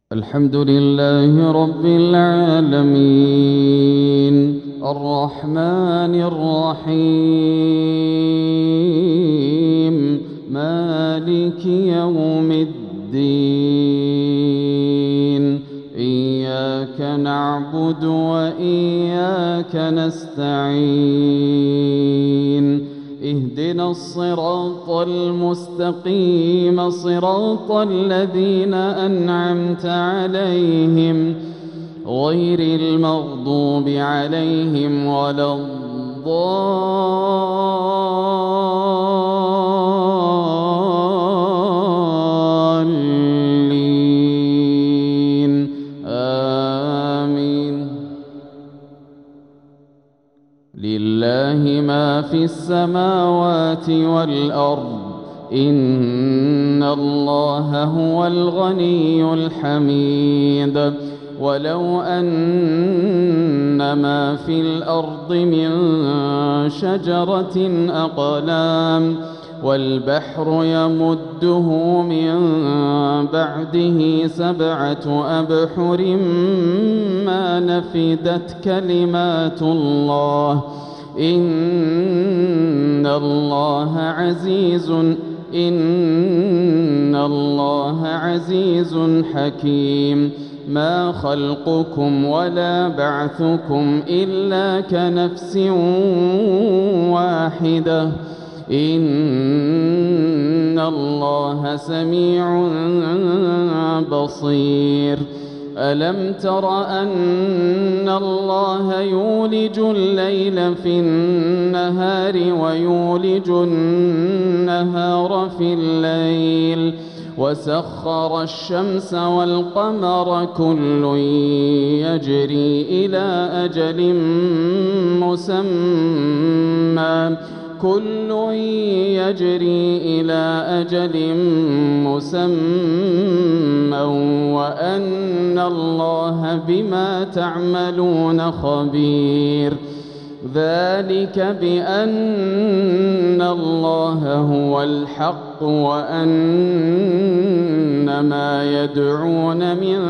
الحمد لله رب العالمين الرحمن الرحيم مالك يوم الدين إياك نعبد وإياك نستعين اهدنا الصراط المستقيم صراط الذين أنعمت عليهم غير المغضوب عليهم ولا الضالين آمين. لله ما في السماوات والأرض إن الله هو الغني الحميد ولو أن ما في الأرض من شجرة أقلام والبحر يمده من بعده 7 أبحر ما نفدت كلمات الله إن الله عزيز حكيم. ما خلقكم ولا بعثكم إلا كنفس واحدة إن الله سميع بصير. ألم تر أن الله يولج الليل في النهار ويولج النهار في الليل وسخر الشمس والقمر كل يجري إلى أجل مسمى وأن الله بما تعملون خبير. ذلك بأن الله هو الحق وأن ما يدعون من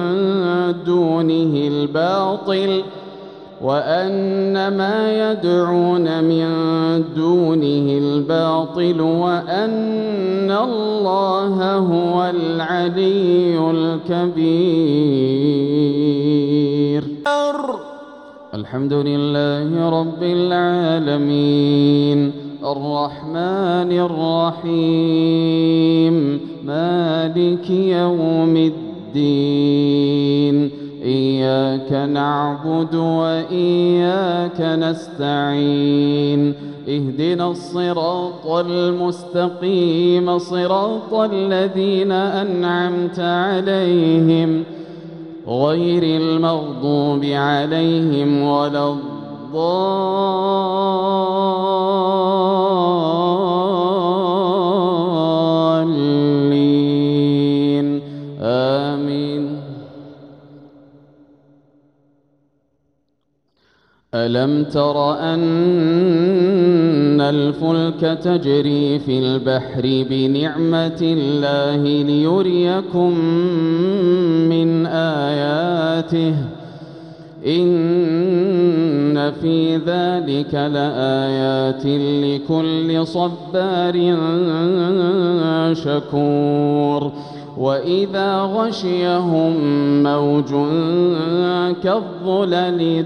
دونه الباطل وأن الله هو العلي الكبير. الحمد لله رب العالمين الرحمن الرحيم مالك يوم الدين إياك نعبد وإياك نستعين اهدنا الصراط المستقيم صراط الذين أنعمت عليهم غير المغضوب عليهم ولا الضالين آمين. ألم تر أن الفلك تجري في البحر بنعمة الله ليريكم من آياته إن في ذلك لآيات لكل صبار شكور. وإذا غشيهم موج كالظلل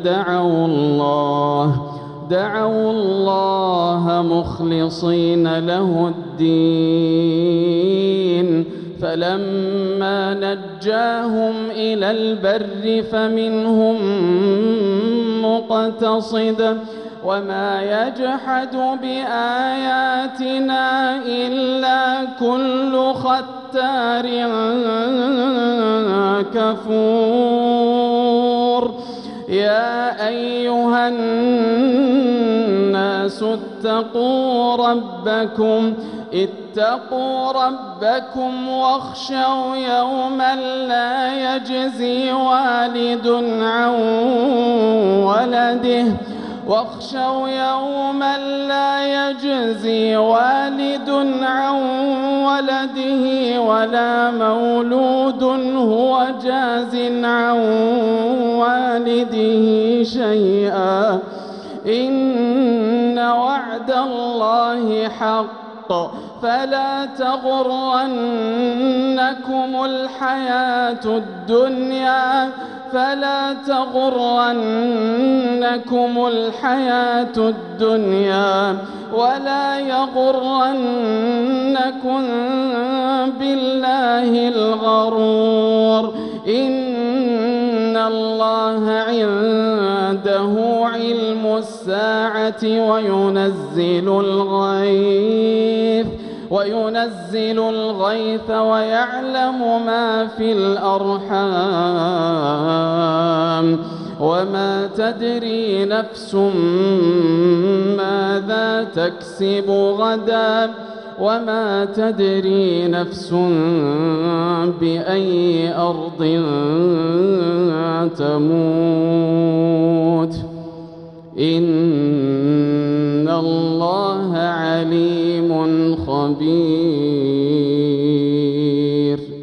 دعوا الله مخلصين له الدين فلما نجاهم إلى البر فمنهم مقتصد وما يجحد بآياتنا إلا كل ختار كفور. يا أيها الناس اتقوا ربكم واخشوا يوما لا يجزي والد عن ولده واخشوا يوما لا يجزي والد عن ولده ولا مولود هو جاز عن والده شيئا إن وعد الله حق فلا تغرنكم الحياة الدنيا ولا يغرنكم بالله الغرور إن الله عنده علم الساعة وينزل الغيث ويعلم ما في الأرحام وما تدري نفس ماذا تكسب غدا وما تدري نفس بأي أرض تموت إن الله عليم خبير.